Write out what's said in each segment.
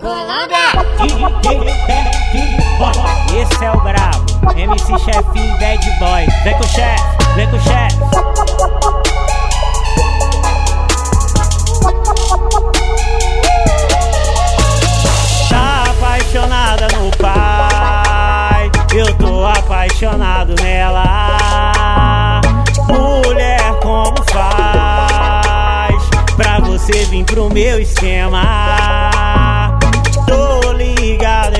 Esse é o brabo, MC Chefinho Bad Boy. Vem com o chefe, vem com o chefe. Tá apaixonada no pai, eu tô apaixonado nela. Mulher, como faz pra você vir pro meu esquema? Tô ligado em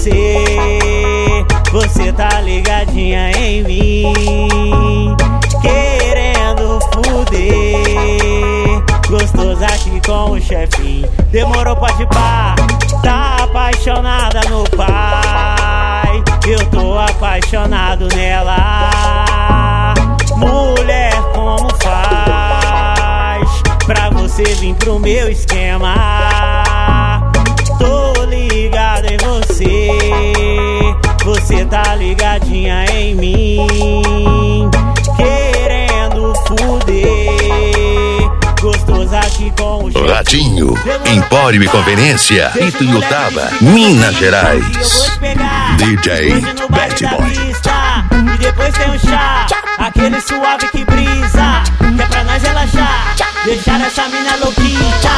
você tá ligadinha em mim, querendo fuder, gostoso aqui com o chefinho. Demorou, pode pá, tá apaixonada no pai, eu tô apaixonado nela. Mulher, como faz pra você vir pro meu esquema? Tô ligado em você tá ligadinha em mim, querendo fuder, gostoso aqui com o Ratinho, Empório e Conveniência, Ituiutaba, Minas Gerais. DJ Bad Boy. E depois tem um chá, aquele suave que brisa, que é pra nós relaxar, deixar essa mina louquinha.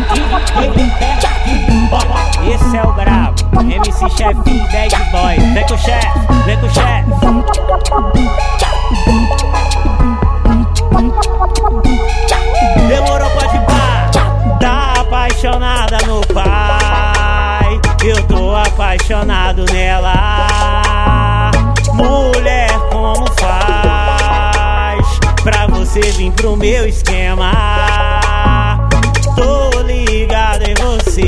Esse é o brabo, MC Chefinho Bad Boy. Vem com o chefe, vem com o chefe. Demorou, pode pá, tá apaixonada no pai, eu tô apaixonado nela. Mulher, como faz pra você vir pro meu esquema? Tô ligado em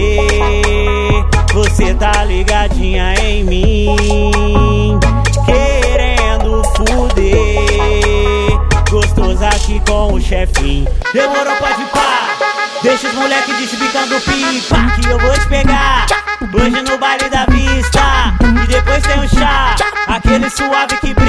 você tá ligadinha em mim, querendo fuder, gostoso aqui com o chefinho. Demorou, pode pá, deixa os moleques desbicando pipa, que eu vou te pegar hoje no baile da vista. E depois tem um chá, aquele suave que